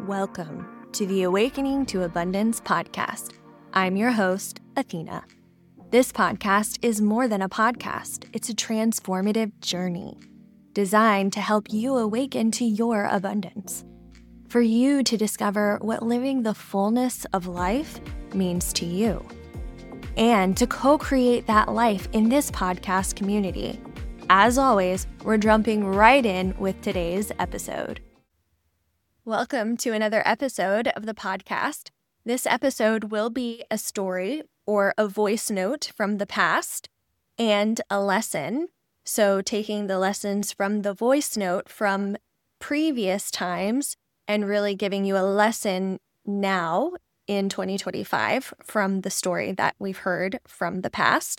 Welcome to the Awakening to Abundance podcast. I'm your host, Athena. This podcast is more than a podcast. It's a transformative journey designed to help you awaken to your abundance. For you to discover what living the fullness of life means to you. And to co-create that life in this podcast community. As always, we're jumping right in with today's episode. Welcome to another episode of the podcast. This episode will be a story or a voice note from the past and a lesson. So taking the lessons from the voice note from previous times and really giving you a lesson now in 2025 from the story that we've heard from the past.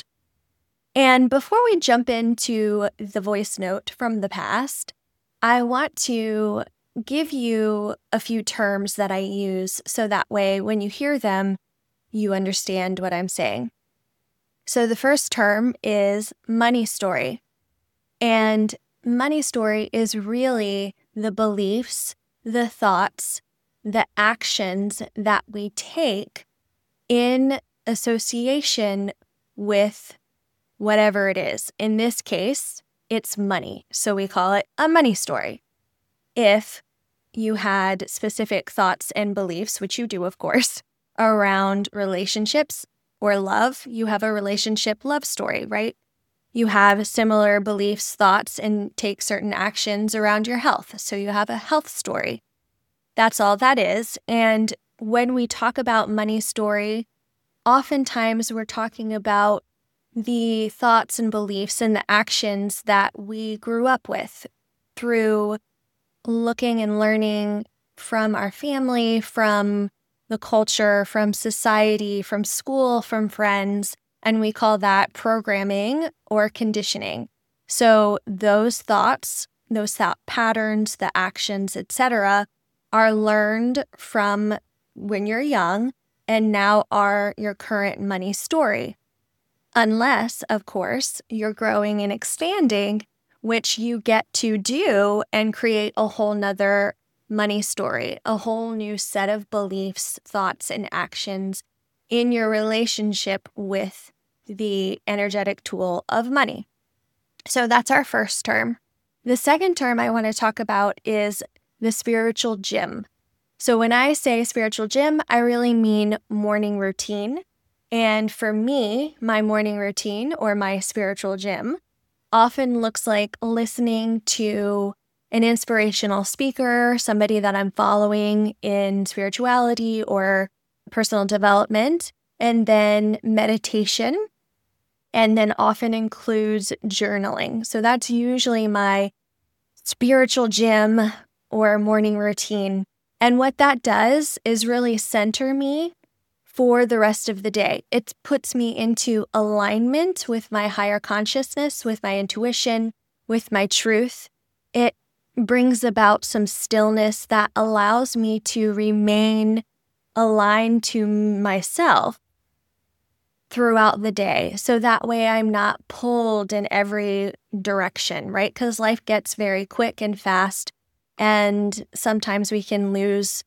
And before we jump into the voice note from the past, I want to give you a few terms that I use so that way when you hear them, you understand what I'm saying. So the first term is money story. And money story is really the beliefs, the thoughts, the actions that we take in association with whatever it is. In this case, it's money. So we call it a money story. If you had specific thoughts and beliefs, which you do, of course, around relationships or love, you have a relationship love story, right? You have similar beliefs, thoughts, and take certain actions around your health. So you have a health story. That's all that is. And when we talk about money story, oftentimes we're talking about the thoughts and beliefs and the actions that we grew up with through looking and learning from our family, from the culture, from society, from school, from friends, and we call that programming or conditioning. So those thoughts, those thought patterns, the actions, etc., are learned from when you're young and now are your current money story. Unless, of course, you're growing and expanding, which you get to do and create a whole nother money story, a whole new set of beliefs, thoughts, and actions in your relationship with the energetic tool of money. So that's our first term. The second term I want to talk about is the spiritual gym. So when I say spiritual gym, I really mean morning routine. And for me, my morning routine or my spiritual gym often looks like listening to an inspirational speaker, somebody that I'm following in spirituality or personal development, and then meditation, and then often includes journaling. So that's usually my spiritual gym or morning routine. And what that does is really center me for the rest of the day. It puts me into alignment with my higher consciousness, with my intuition, with my truth. It brings about some stillness that allows me to remain aligned to myself throughout the day. So that way I'm not pulled in every direction, right? Because life gets very quick and fast, and sometimes we can lose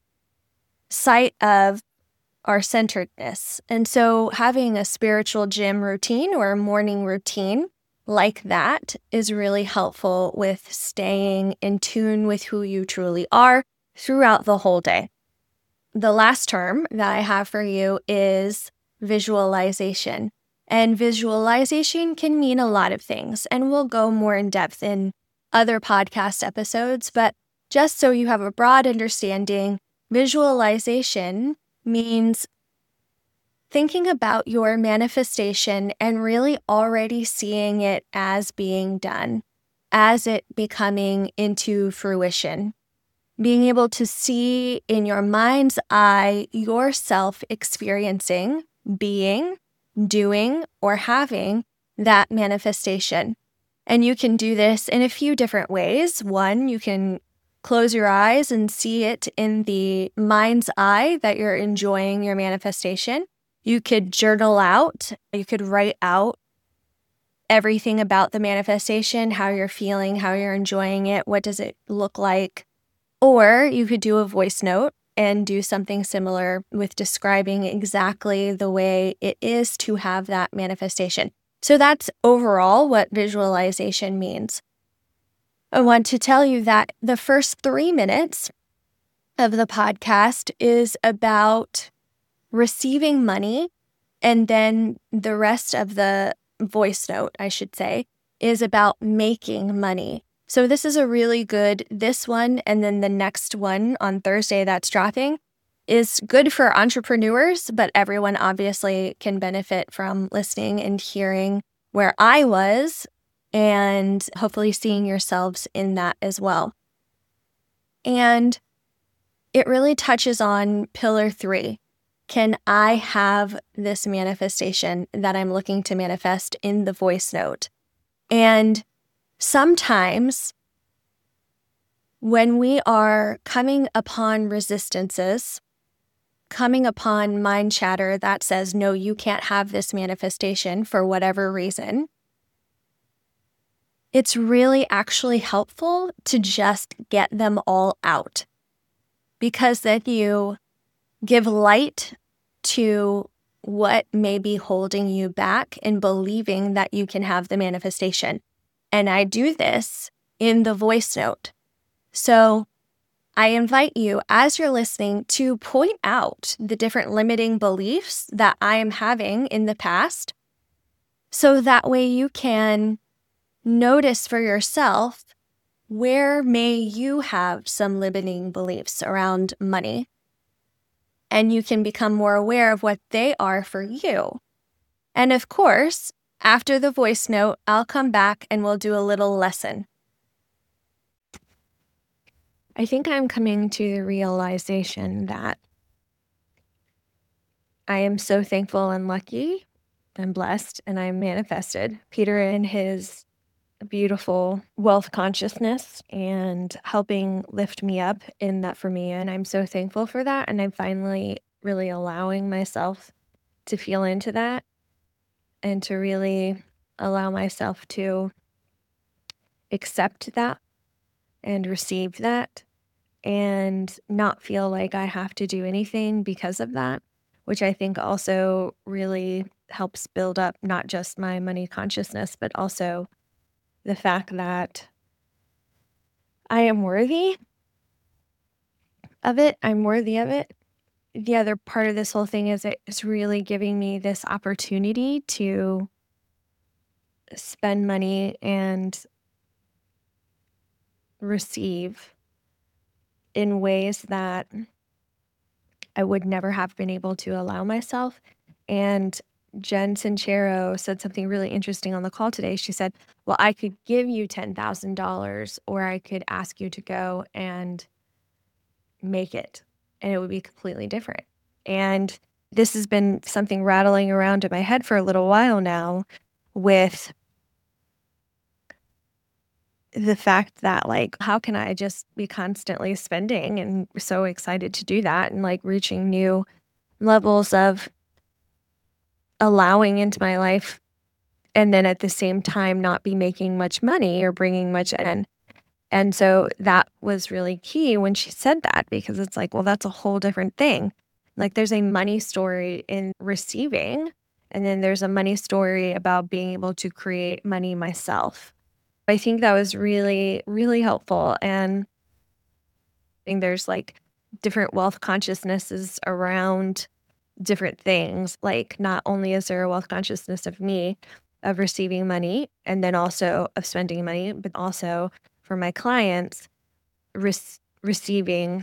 sight of our centeredness. And so having a spiritual gym routine or a morning routine like that is really helpful with staying in tune with who you truly are throughout the whole day. The last term that I have for you is visualization. And visualization can mean a lot of things, and we'll go more in depth in other podcast episodes, but just so you have a broad understanding, visualization means thinking about your manifestation and really already seeing it as being done, as it becoming into fruition. Being able to see in your mind's eye yourself experiencing, being, doing, or having that manifestation. And you can do this in a few different ways. One, you can close your eyes and see it in the mind's eye that you're enjoying your manifestation. You could journal out. You could write out everything about the manifestation, how you're feeling, how you're enjoying it, what does it look like. Or you could do a voice note and do something similar with describing exactly the way it is to have that manifestation. So that's overall what visualization means. I want to tell you that the first 3 minutes of the podcast is about receiving money, and then the rest of the voice note, I should say, is about making money. So this is a really good, this one, and then the next one on Thursday that's dropping is good for entrepreneurs, but everyone obviously can benefit from listening and hearing where I was and hopefully seeing yourselves in that as well. And it really touches on pillar 3. Can I have this manifestation that I'm looking to manifest in the voice note? And sometimes when we are coming upon resistances, coming upon mind chatter that says, no, you can't have this manifestation for whatever reason, it's really actually helpful to just get them all out. Because then you give light to what may be holding you back and believing that you can have the manifestation. And I do this in the voice note. So I invite you, as you're listening, to point out the different limiting beliefs that I am having in the past, so that way you can notice for yourself, where may you have some limiting beliefs around money? And you can become more aware of what they are for you. And of course, after the voice note, I'll come back and we'll do a little lesson. I think I'm coming to the realization that I am so thankful and lucky and blessed, and I'm manifested. Peter, in his beautiful wealth consciousness and helping lift me up in that for me. And I'm so thankful for that. And I'm finally really allowing myself to feel into that and to really allow myself to accept that and receive that and not feel like I have to do anything because of that, which I think also really helps build up not just my money consciousness, but also the fact that I am worthy of it. I'm worthy of it. The other part of this whole thing is it's really giving me this opportunity to spend money and receive in ways that I would never have been able to allow myself. And Jen Sincero said something really interesting on the call today. She said, well, I could give you $10,000 or I could ask you to go and make it, and it would be completely different. And this has been something rattling around in my head for a little while now, with the fact that, like, how can I just be constantly spending, and so excited to do that, and like reaching new levels of allowing into my life, and then at the same time not be making much money or bringing much in. And so that was really key when she said that, because it's like, well, that's a whole different thing. Like, there's a money story in receiving, and then there's a money story about being able to create money myself. I think that was really, really helpful. And I think there's like different wealth consciousnesses around different things. Like, not only is there a wealth consciousness of me, of receiving money, and then also of spending money, but also for my clients, receiving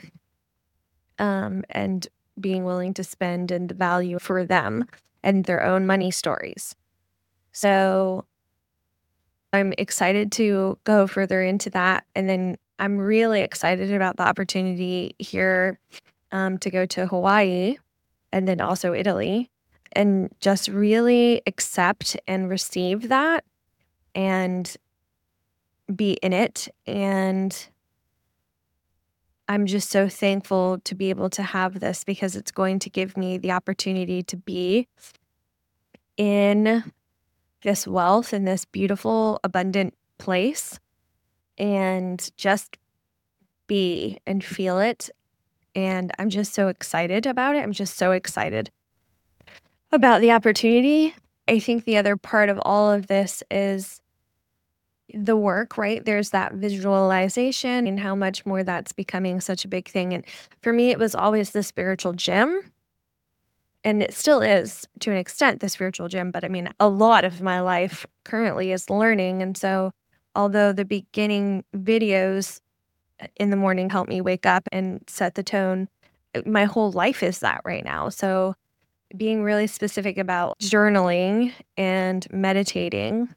and being willing to spend and the value for them and their own money stories. So I'm excited to go further into that. And then I'm really excited about the opportunity here to go to Hawaii and then also Italy, and just really accept and receive that and be in it. And I'm just so thankful to be able to have this, because it's going to give me the opportunity to be in this wealth, in this beautiful, abundant place, and just be and feel it And I'm just so excited about it. I'm just so excited about the opportunity. I think the other part of all of this is the work, right? There's that visualization and how much more that's becoming such a big thing. And for me, it was always the spiritual gym. And it still is to an extent the spiritual gym. But I mean, a lot of my life currently is learning. And so, although the beginning videos in the morning help me wake up and set the tone, my whole life is that right now. So, being really specific about journaling and meditating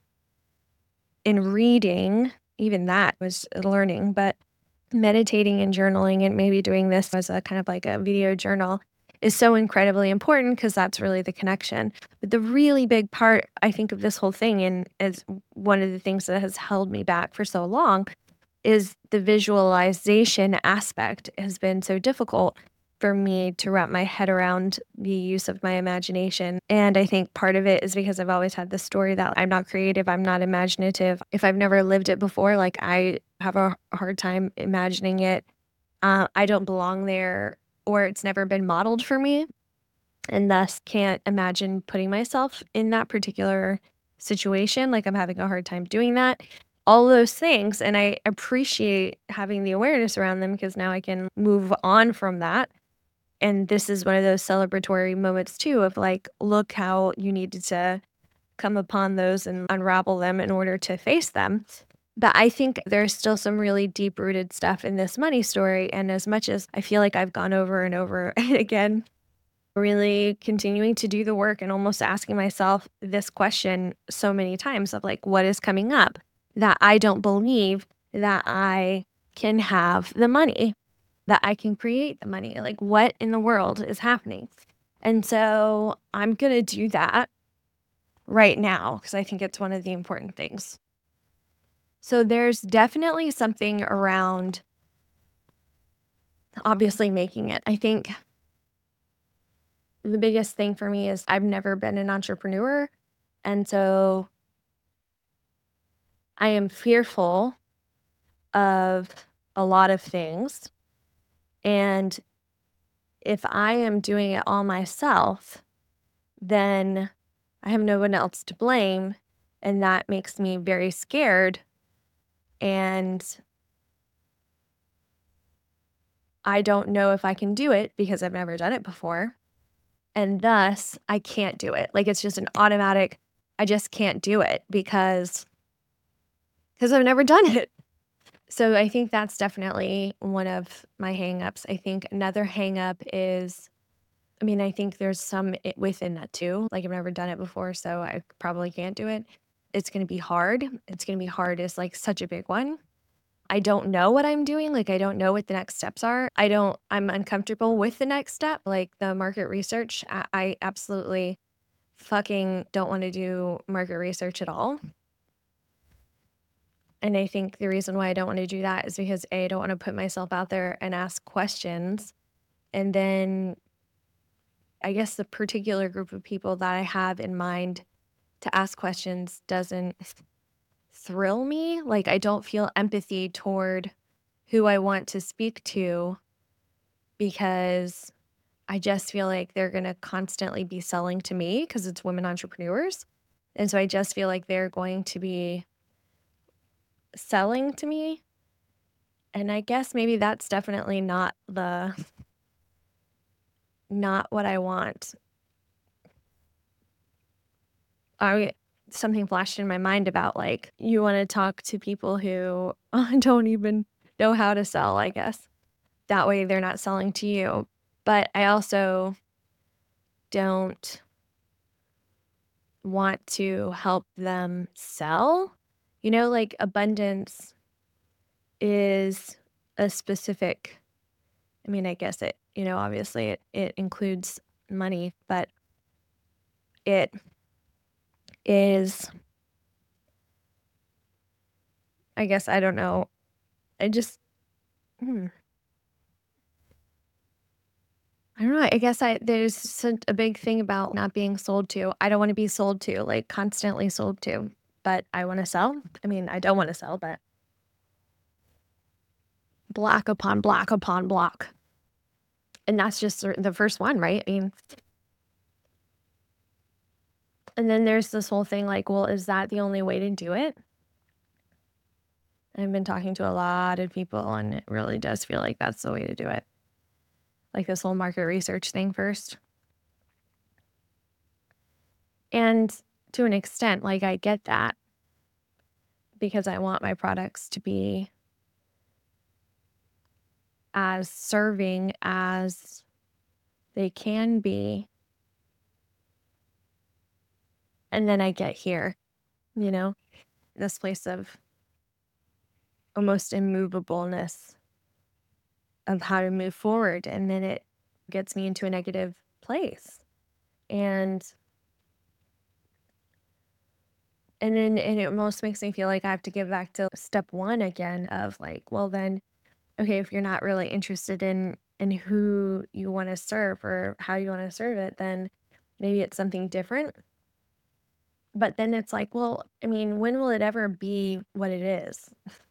and reading, even that was learning, but meditating and journaling and maybe doing this as a kind of like a video journal is so incredibly important because that's really the connection. But the really big part, I think, of this whole thing, and is one of the things that has held me back for so long, is the visualization aspect has been so difficult for me to wrap my head around the use of my imagination. And I think part of it is because I've always had this story that I'm not creative, I'm not imaginative. If I've never lived it before, like I have a hard time imagining it. I don't belong there, or it's never been modeled for me, and thus can't imagine putting myself in that particular situation. Like I'm having a hard time doing that. All those things. And I appreciate having the awareness around them because now I can move on from that. And this is one of those celebratory moments too of like, look how you needed to come upon those and unravel them in order to face them. But I think there's still some really deep rooted stuff in this money story. And as much as I feel like I've gone over and over and again, really continuing to do the work and almost asking myself this question so many times of like, what is coming up that I don't believe that I can have the money, that I can create the money? Like, what in the world is happening? And so I'm going to do that right now because I think it's one of the important things. So there's definitely something around obviously making it. I think the biggest thing for me is I've never been an entrepreneur. And so I am fearful of a lot of things. And if I am doing it all myself, then I have no one else to blame. And that makes me very scared. And I don't know if I can do it because I've never done it before. And thus, I can't do it. Like, it's just an automatic, I just can't do it because I've never done it. So I think that's definitely one of my hangups. I think another hangup is, I mean, I think there's some within that too. Like, I've never done it before, so I probably can't do it. It's going to be hard. It's going to be hard is like such a big one. I don't know what I'm doing. Like, I don't know what the next steps are. I'm uncomfortable with the next step, like the market research. I absolutely fucking don't want to do market research at all. And I think the reason why I don't want to do that is because A, I don't want to put myself out there and ask questions. And then I guess the particular group of people that I have in mind to ask questions doesn't thrill me. Like, I don't feel empathy toward who I want to speak to because I just feel like they're going to constantly be selling to me because it's women entrepreneurs. And so I just feel like they're going to be selling to me. And I guess maybe that's definitely not what I want. Something flashed in my mind about like, you want to talk to people who don't even know how to sell, I guess. That way they're not selling to you. But I also don't want to help them sell. You know, like abundance is a specific, I mean, I guess it, obviously it includes money, but it is, I guess, I don't know. I just, I don't know. I guess there's such a big thing about not being sold to. I don't want to be sold to, like constantly sold to, but I want to sell. I mean, I don't want to sell, but block upon block upon block. And that's just the first one, right? I mean, and then there's this whole thing like, well, is that the only way to do it? I've been talking to a lot of people, and it really does feel like that's the way to do it. Like this whole market research thing first. And to an extent, like I get that because I want my products to be as serving as they can be. And then I get here, this place of almost immovableness of how to move forward. And then it gets me into a negative place. And then it almost makes me feel like I have to get back to step one again of like, well then, okay, if you're not really interested in who you want to serve or how you want to serve it, then maybe it's something different. But then it's like, well, I mean, when will it ever be what it is?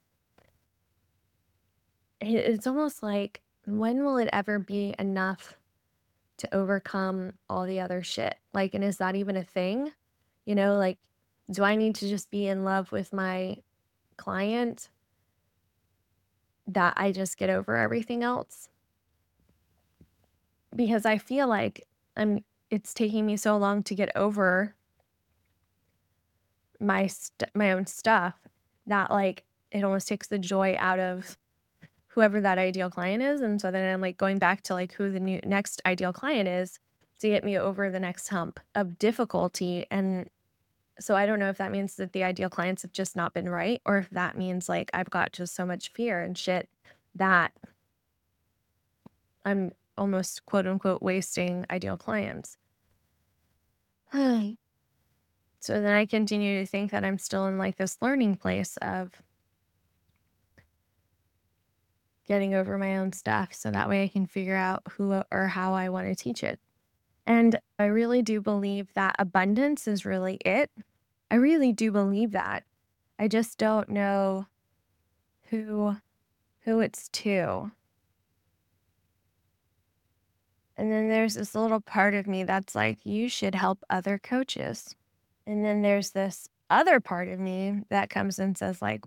It's almost like, when will it ever be enough to overcome all the other shit? Like, and is that even a thing? Like, do I need to just be in love with my client that I just get over everything else? Because I feel like it's taking me so long to get over my own stuff that like it almost takes the joy out of whoever that ideal client is. And so then I'm like going back to like who the next ideal client is to get me over the next hump of difficulty. And so I don't know if that means that the ideal clients have just not been right, or if that means like I've got just so much fear and shit that I'm almost quote unquote wasting ideal clients. So then I continue to think that I'm still in like this learning place of getting over my own stuff so that way I can figure out who or how I want to teach it. And I really do believe that abundance is really it. I really do believe that. I just don't know who it's to. And then there's this little part of me that's like, you should help other coaches. And then there's this other part of me that comes and says like,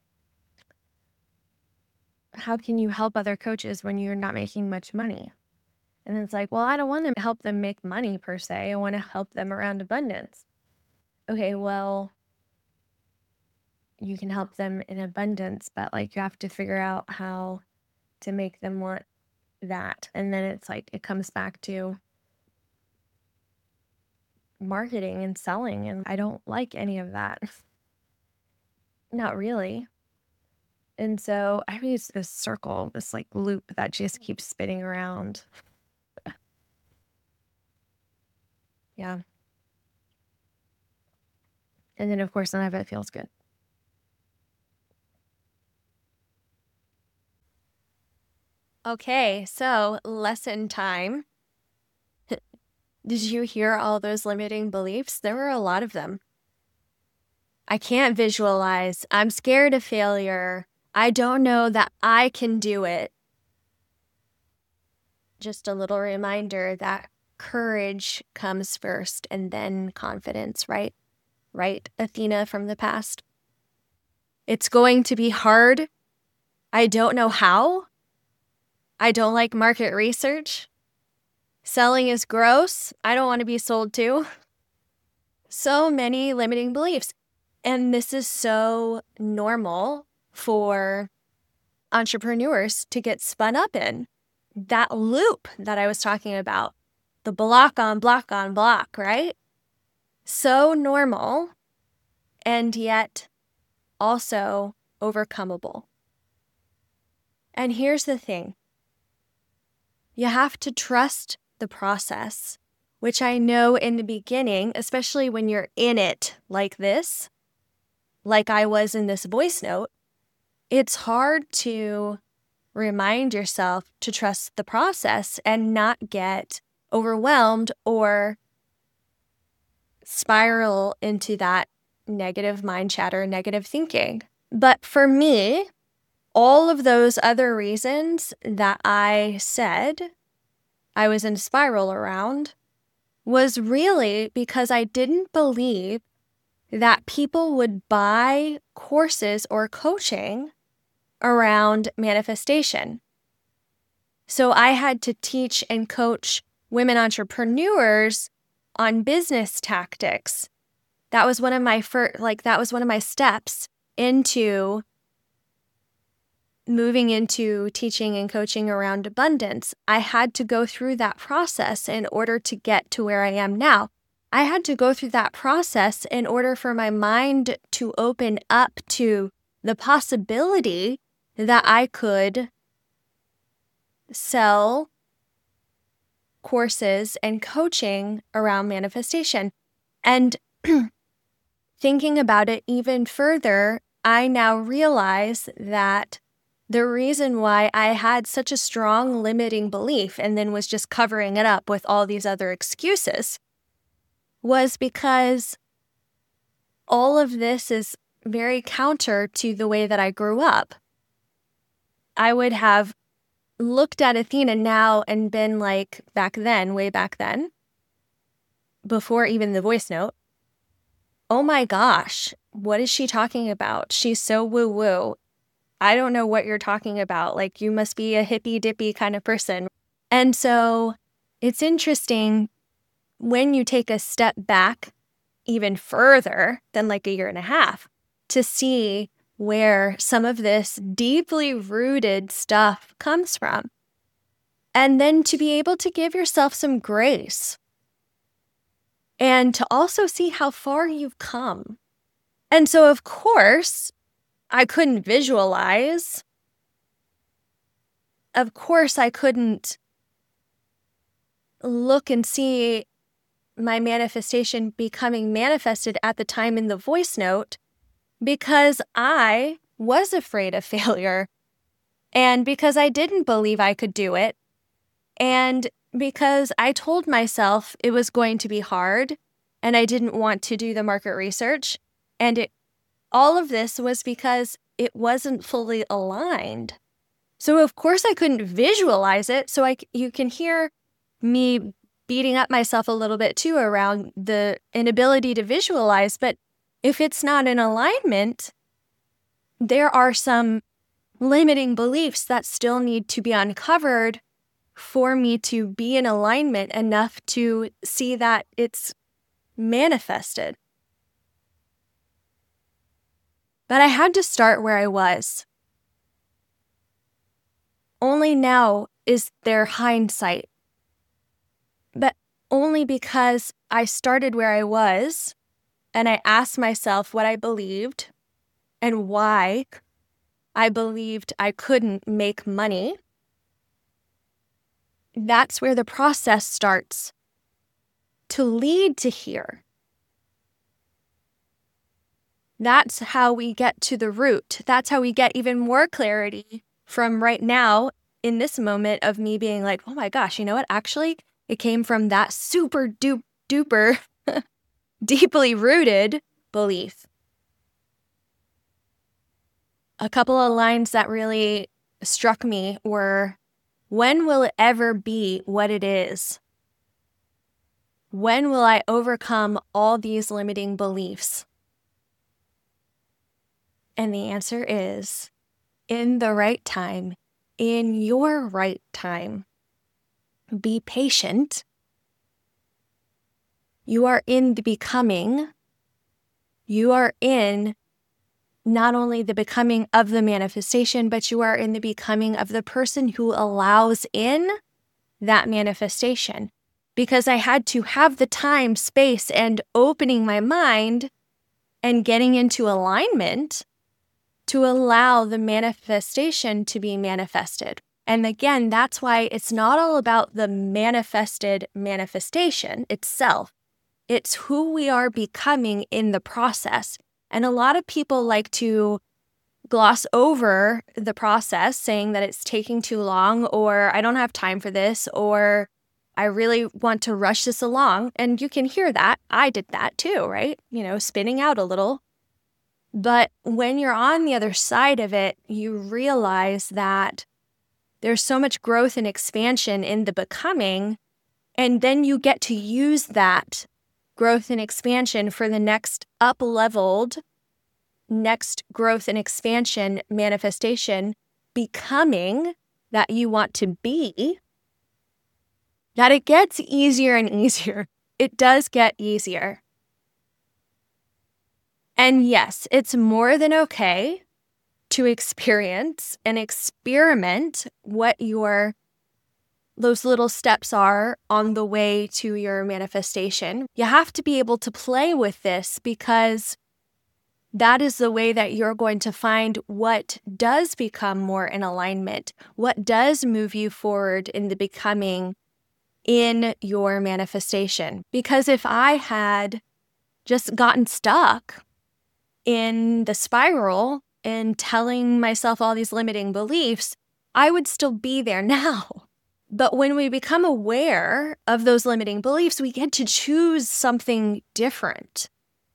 how can you help other coaches when you're not making much money? And it's like, well, I don't want to help them make money per se. I want to help them around abundance. Okay, well, you can help them in abundance, but like you have to figure out how to make them want that. And then it's like, it comes back to marketing and selling. And I don't like any of that. Not really. And so I mean, it's this circle, this like loop that just keeps spinning around. Yeah. And then of course, none of it feels good. Okay, so lesson time. Did you hear all those limiting beliefs? There were a lot of them. I can't visualize. I'm scared of failure. I don't know that I can do it. Just a little reminder that courage comes first and then confidence, right? Right, Athena from the past? It's going to be hard. I don't know how. I don't like market research. Selling is gross. I don't want to be sold to. So many limiting beliefs. And this is so normal for entrepreneurs to get spun up in. That loop that I was talking about, the block on block on block, right? So normal, and yet also overcomable. And here's the thing. You have to trust the process, which I know in the beginning, especially when you're in it like this, like I was in this voice note, it's hard to remind yourself to trust the process and not get overwhelmed or spiral into that negative mind chatter, negative thinking. But for me, all of those other reasons that I said I was in spiral around was really because I didn't believe that people would buy courses or coaching around manifestation. So I had to teach and coach women entrepreneurs on business tactics. That was one of my steps into moving into teaching and coaching around abundance. I had to go through that process in order to get to where I am now. I had to go through that process in order for my mind to open up to the possibility that I could sell courses and coaching around manifestation. And thinking about it even further, I now realize that the reason why I had such a strong limiting belief and then was just covering it up with all these other excuses was because all of this is very counter to the way that I grew up. I would have looked at Athena now and been like, way back then, before even the voice note, oh my gosh, what is she talking about? She's so woo-woo. I don't know what you're talking about. Like, you must be a hippy-dippy kind of person. And so it's interesting when you take a step back even further than like a year and a half to see where some of this deeply rooted stuff comes from. And then to be able to give yourself some grace and to also see how far you've come. And so, of course, I couldn't visualize. Of course, I couldn't look and see my manifestation becoming manifested at the time in the voice note because I was afraid of failure and because I didn't believe I could do it and because I told myself it was going to be hard and I didn't want to do the market research. And all of this was because it wasn't fully aligned. So of course I couldn't visualize it. So you can hear me beating up myself a little bit too around the inability to visualize. But if it's not in alignment, there are some limiting beliefs that still need to be uncovered for me to be in alignment enough to see that it's manifested. But I had to start where I was. Only now is there hindsight. But only because I started where I was and I asked myself what I believed and why I believed I couldn't make money. That's where the process starts to lead to here. That's how we get to the root. That's how we get even more clarity from right now in this moment of me being like, oh my gosh, you know what? Actually, it came from that super duper deeply rooted belief. A couple of lines that really struck me were, when will it ever be what it is? When will I overcome all these limiting beliefs? And the answer is, in the right time, in your right time. Be patient. You are in the becoming. You are in not only the becoming of the manifestation, but you are in the becoming of the person who allows in that manifestation. Because I had to have the time, space, and opening my mind and getting into alignment to allow the manifestation to be manifested. And again, that's why it's not all about the manifested manifestation itself. It's who we are becoming in the process. And a lot of people like to gloss over the process, saying that it's taking too long, or I don't have time for this, or I really want to rush this along. And you can hear that. I did that too, right? Spinning out a little. But when you're on the other side of it, you realize that There's so much growth and expansion in the becoming, and then you get to use that growth and expansion for the next up-leveled, next growth and expansion manifestation, becoming that you want to be, that it gets easier and easier. It does get easier. And yes, it's more than okay to experience and experiment what those little steps are on the way to your manifestation. You have to be able to play with this because that is the way that you're going to find what does become more in alignment, what does move you forward in the becoming in your manifestation. Because if I had just gotten stuck in the spiral and telling myself all these limiting beliefs, I would still be there now. But when we become aware of those limiting beliefs, we get to choose something different.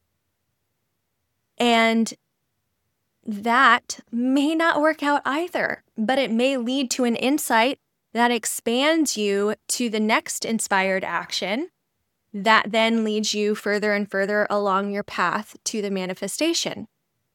And that may not work out either, but it may lead to an insight that expands you to the next inspired action that then leads you further and further along your path to the manifestation.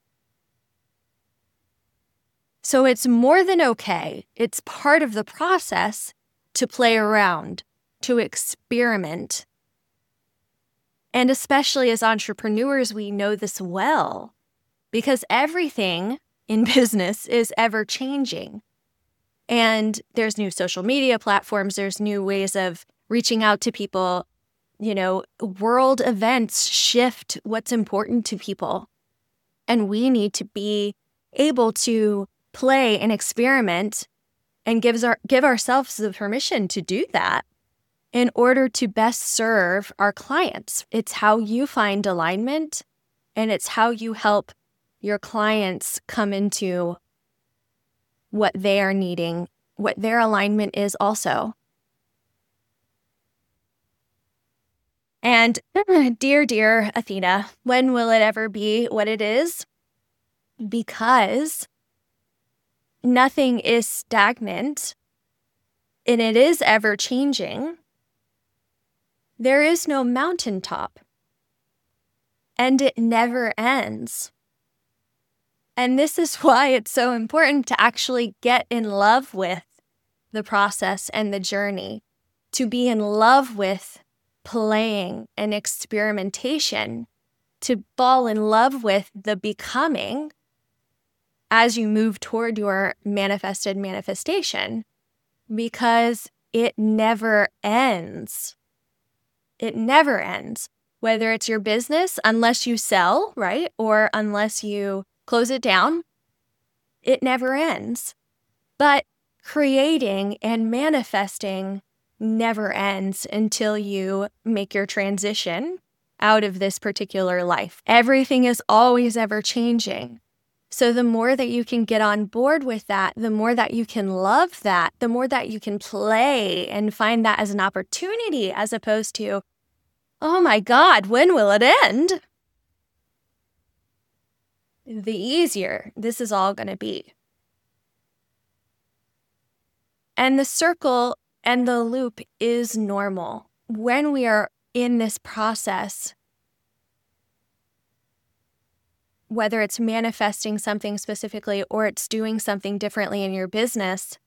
So it's more than okay. It's part of the process to play around, to experiment. And especially as entrepreneurs, we know this well because everything in business is ever changing. And there's new social media platforms, there's new ways of reaching out to people. World events shift what's important to people. And we need to be able to play and experiment and give ourselves the permission to do that in order to best serve our clients. It's how you find alignment, and it's how you help your clients come into what they are needing, what their alignment is also. And dear Athena, when will it ever be what it is? Because nothing is stagnant and it is ever changing. There is no mountaintop and it never ends. And this is why it's so important to actually get in love with the process and the journey, to be in love with playing and experimentation, to fall in love with the becoming as you move toward your manifested manifestation, because it never ends. It never ends. Whether it's your business, unless you sell, right? Or unless you close it down, it never ends. But creating and manifesting never ends until you make your transition out of this particular life. Everything is always ever changing. So the more that you can get on board with that, the more that you can love that, the more that you can play and find that as an opportunity as opposed to, oh my God, when will it end? The easier this is all going to be. And the circle and the loop is normal. When we are in this process, whether it's manifesting something specifically or it's doing something differently in your business,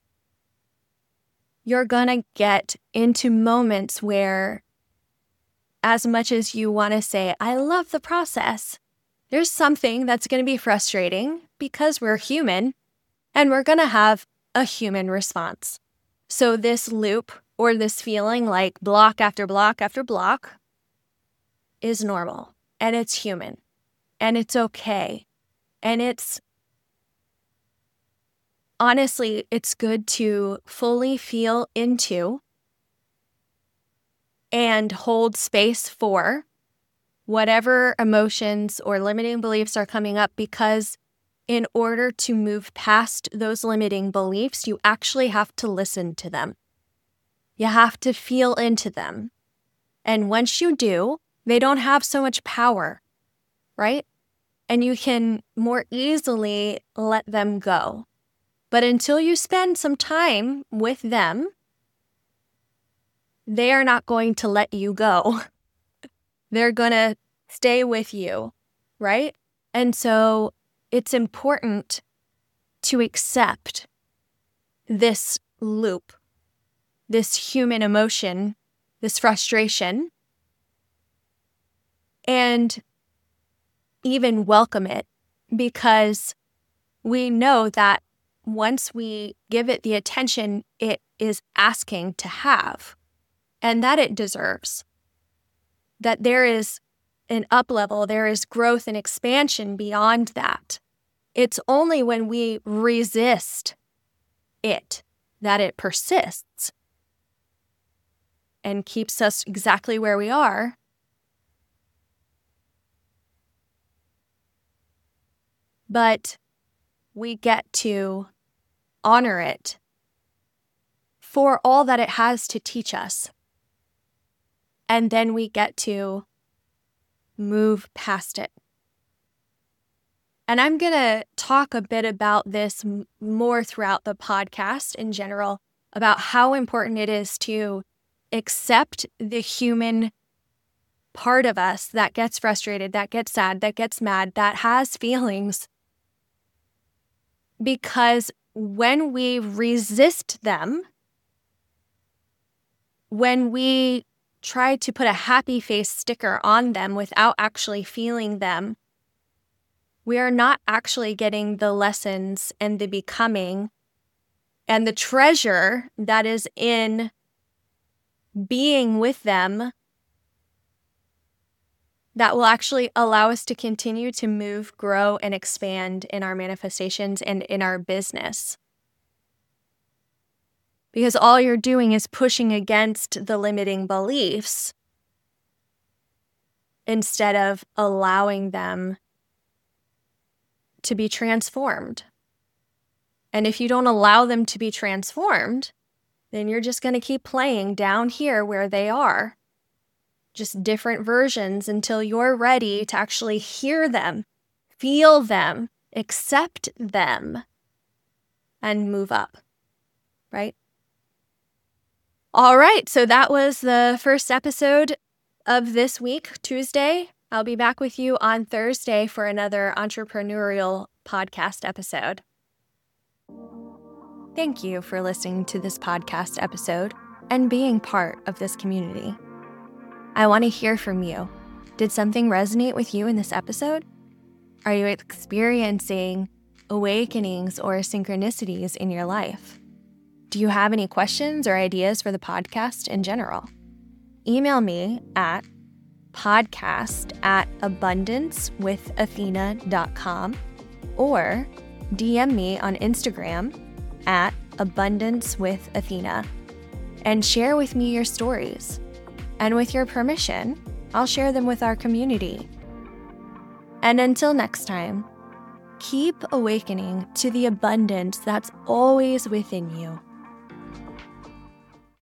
you're going to get into moments where, as much as you want to say, I love the process, there's something that's going to be frustrating because we're human and we're going to have a human response. So this loop or this feeling like block after block after block is normal and it's human and it's okay. And honestly, it's good to fully feel into and hold space for whatever emotions or limiting beliefs are coming up, because in order to move past those limiting beliefs, you actually have to listen to them. You have to feel into them. And once you do, they don't have so much power, right? And you can more easily let them go. But until you spend some time with them, they are not going to let you go. They're going to stay with you, right? And so it's important to accept this loop, this human emotion, this frustration, and even welcome it, because we know that once we give it the attention it is asking to have, and that it deserves, that there is an up level, there is growth and expansion beyond that. It's only when we resist it that it persists and keeps us exactly where we are. But we get to honor it for all that it has to teach us. And then we get to move past it. And I'm going to talk a bit about this more throughout the podcast in general, about how important it is to accept the human part of us that gets frustrated, that gets sad, that gets mad, that has feelings. Because when we resist them, when we try to put a happy face sticker on them without actually feeling them, we are not actually getting the lessons and the becoming and the treasure that is in being with them that will actually allow us to continue to move, grow, and expand in our manifestations and in our business. Because all you're doing is pushing against the limiting beliefs instead of allowing them to be transformed. And if you don't allow them to be transformed, then you're just going to keep playing down here where they are. Just different versions until you're ready to actually hear them, feel them, accept them, and move up, right? All right, so that was the first episode of this week, Tuesday. I'll be back with you on Thursday for another entrepreneurial podcast episode. Thank you for listening to this podcast episode and being part of this community. I want to hear from you. Did something resonate with you in this episode? Are you experiencing awakenings or synchronicities in your life? Do you have any questions or ideas for the podcast in general? Email me at podcast@abundancewithathena.com or DM me on Instagram at abundancewithathena and share with me your stories. And with your permission, I'll share them with our community. And until next time, keep awakening to the abundance that's always within you.